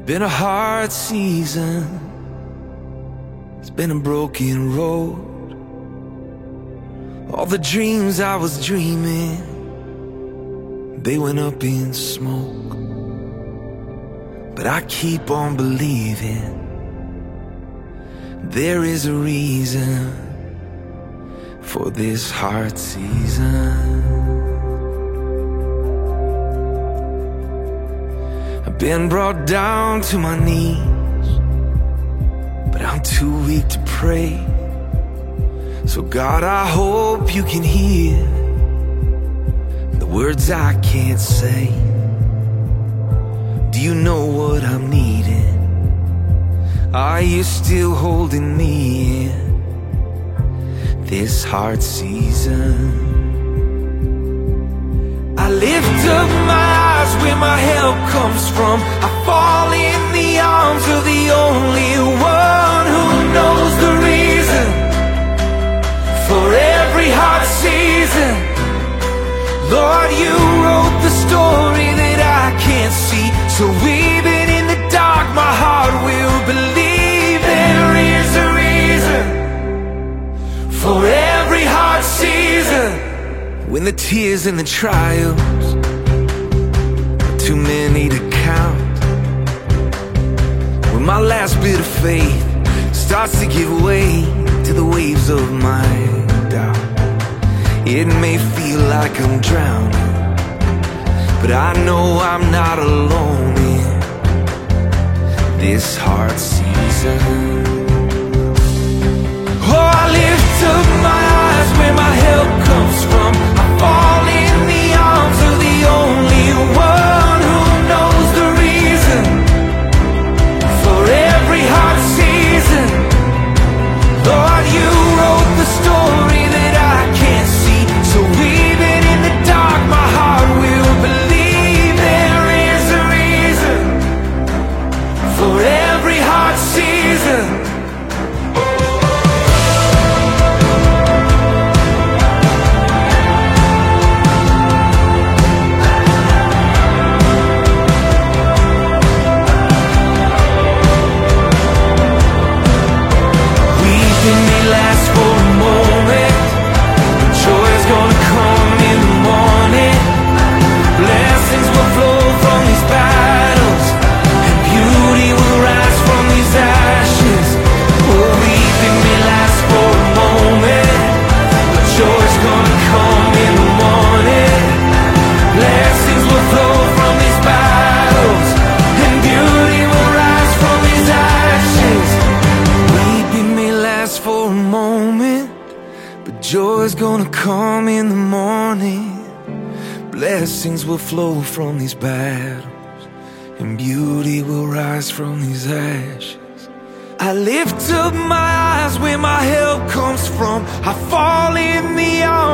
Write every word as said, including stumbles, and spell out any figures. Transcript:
Been a hard season, it's been a broken road. All the dreams I was dreaming, they went up in smoke. But I keep on believing there is a reason for this hard season. I've been brought down to my knees, but I'm too weak to pray. So God, I hope you can hear the words I can't say. Do you know what I'm needing? Are you still holding me in this hard season? I lift up my eyes where my help comes from. I fall in the arms of the only one who knows the reason for every hard season. Lord, you wrote the story that I can't see, so even in the dark my heart will believe there is a reason for every hard season. When the tears and the trials are too many to count, when my last bit of faith starts to give way to the waves of my doubt, it may feel like I'm drowning, but I know I'm not alone in this hard season. Oh, I lift up my eyes where my help comes from. I fall in the arms of the only one who knows the reason for every hard season. Lord, you wrote the story that I can't see, so even in the dark my heart will believe there is a reason for every hard season. Joy's gonna come in the morning. Blessings will flow from these battles, and beauty will rise from these ashes. I lift up my eyes where my help comes from. I fall in the arms